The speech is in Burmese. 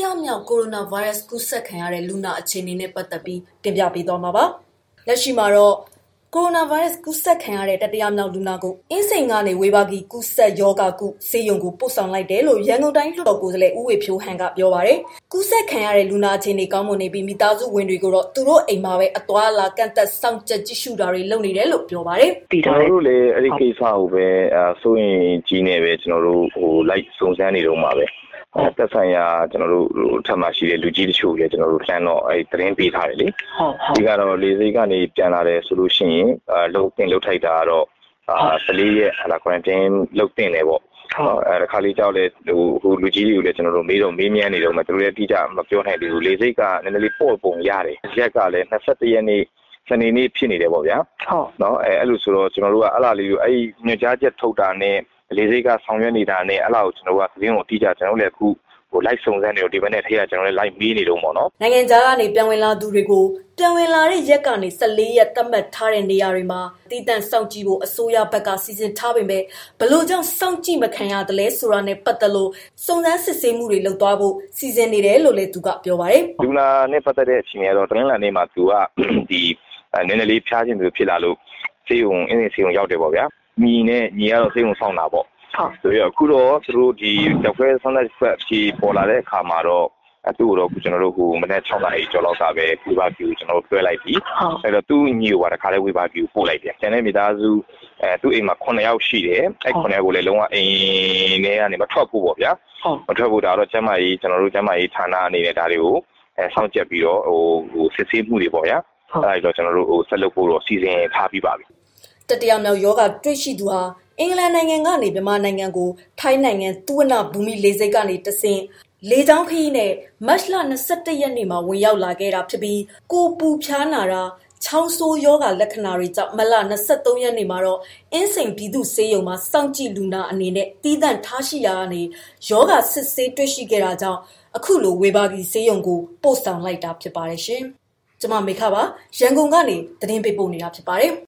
တိယမြောက်ကိုရိုနာဗိုင်းရပ်စ်ကူးစက်ခံရတဲ့လူနာအခြေအနေနဲ့ပတ်သက်ပြီးတင်ပြပေးသွားမှာပါ။လက်ရှိမှာတော့ကိုရိုနာဗိုင်းရပ်စ်ကူးစက်ခံရတဲ့တတိယမြောက်လူနာကိုအင်းစိန်ကနေဝေဘာဂီကူးစက်ရောဂါကုဆေးရုံကိုပို့ဆောင်လိုက်တယ်လို့ရန်ကုန်တိုင်းလွှတ်တော်ကိုယ်စားလှယ်ဦးဝေဖြိုးဟန်ကပြောပါတယ်။ကူးစက်ခံရတဲ့လူနာအခြေအနေကောင်းမွန်နေပြီးမိသားစုဝင်တွေကိုတော့သူတို့အိမ်မှာပဲအသွားအလာကန့်သက်စောင့်ကြပ်ကြည့်ရှုတာတွေလုပ်နေတယ်လို့ပြောပါတယ်။ကျွန်တော်တို့လည်းအဲ့ဒီကိစ္စကိုပဲစိုးရင်ကြီးနေပဲကျွန်တော်တို့လိုက်စုံစမ်းနေတော့မှာပဲ။သက်ဆိုင်ရာကျွန်တော်တို့ထပ်မှရှိတဲ့လူကြီးတချို့လည်းကျွန်တော်တို့လှမ်းတော့အဲ့သတင်းပေးထားတယ်လေ။ဒီကတော့လေစိတ်ကနေပြန်လာတယ်ဆိုလို့ရှိရင်လှုပ်ထိုက်တာကတော့14ရက်ဟာကွာရန်တင်းလှုပ်တင်တယ်ပေါ့။အဲ့ဒါခါလေးကြောက်လေဟိုလူကြီးတွေကိုလည်းကျွန်တော်တို့မေးမြန်းနေတော့မှသူတို့လည်းအတိအကျမပြောနိုင်သေးဘူးလေစိတ်ကနည်းနည်းလေးပေါ့ပုံရတယ်။ရက်ကလည်း21ရက်နေ့စနေနေ့ဖြစ်နေတယ်ပေါ့ဗျာ။နော်အဲ့လိုဆိုတော့ကျွန်တော်တို့ကအဲ့လားလေးကိုအဲ့ညွှန်ကြားချက်ထုတ်တာနဲ့လေစိတ်ကဆောင်ရွက်နေတာနဲ့အဲ့လောက်ကျွန်တော်ကသတင်းကိုအတိအကျကျွန်တော်လည်းအခုလိုက်စုံစမ်းနေတော့ဒီဘက်နဲ့ထိရကျွန်တော်လည်းလိုက်မေးနေတော့ပေါ့နော်နိုင်ငံခြားကနေပြန်ဝင်လာသူတွေကိုပြန်ဝင်လာတဲ့ရက်ကနေ14ရက်သတ်မှတ်ထားတဲ့နေရာတွေမှာတည်တံ့စောင့်ကြည့်ဖို့အစိုးရဘက်ကစီစဉ်ထားပေမဲ့ဘလို့ကြောင့်စောင့်ကြည့်မခံရတယ်လဲဆိုတာနဲ့ပတ်သက်လို့စုံစမ်းစစ်ဆေးမှုတွေလုပ်သွားဖို့စီစဉ်နေတယ်လို့လည်းသူကပြောပါတယ်လူနာနဲ့ပတ်သက်တဲ့အချိန်ကတော့တင်းလာနေမှာသူကဒီနည်းနည်းလေးဖျားခြင်းတွေဖြစ်လာလို့ဆေးရုံအင်းဆေးရုံရောက်တယ်ပေါ့ဗျာညီကတော့ဆေးရုံဆောင်တာပေါ့ဆိုရအခုတော့သူတို့ဒီတက်ခွဲဆန်းတဲ့ဖက်ကြီးပေါ်လာတဲ့အခါမှာတော့သူ့တော့ကျွန်တော်တို့ဟိုမနေ့6နာရီကျော်လောက်ကပဲဝေဘာဂီကိုကျွန်တော်တို့တွဲလိုက်ပြီအဲ့တော့သူ့ညီကိုပါတခါလေးဝေဘာဂီကိုပို့လိုက်ပြန်ကျန်တဲ့မိသားစုသူ့အိမ်မှာ9ယောက်ရှိတယ်အဲ့9ယောက်ကိုလည်းလုံးဝအိမ်ထဲကနေမထွက်ဖို့ပေါ့ဗျာမထွက်ဖို့ဒါတော့ကျမကြီးကျွန်တော်တို့ကျမကြီးဌာနအနေနဲ့ဒါတွေကိုစောင့်ကြပ်ပြီးတော့ဟိုစစ်ဆေးမှုတွေပေါ့ဗျာအဲ့တော့ကျွန်တော်တို့ဟိုဆက်လုပ်ဖို့တော့စီစဉ်ထားပြီးပါပြီတတိယမြောက်ယောဂတွေ့ရှိသူဟာအင်္ဂလန်နိုင်ငံကနေမြန်မာနိုင်ငံကိုထိုင်းနိုင်ငံသုဝဏဘူမိလေဆိပ်ကနေတဆင့်လေကြောင်းခရီးနဲ့မတ်လ21ရက်နေ့မှာဝင်ရောက်လာခဲ့တာဖြစ်ပြီးကိုပူဖျားနာတာချောင်းဆိုးယောဂလက္ခဏာတွေကြောင့်မတ်လ23ရက်နေ့မှာတော့အင်းစိန်ပြည်သူ့ဆေးရုံမှာစောင့်ကြည့်လူနာအနေနဲ့တည်တံ့ထားရှိရာကနေယောဂစစ်ဆေးတွေ့ရှိခဲ့တာကြောင့်အခုလိုဝေဘာဂီဆေးရုံကိုပို့ဆောင်လိုက်တာဖြစ်ပါတယ်ရှင်။ကျွန်မမေခပါရန်ကုန်ကနေသတင်းပေးပို့နေတာဖြစ်ပါတယ်။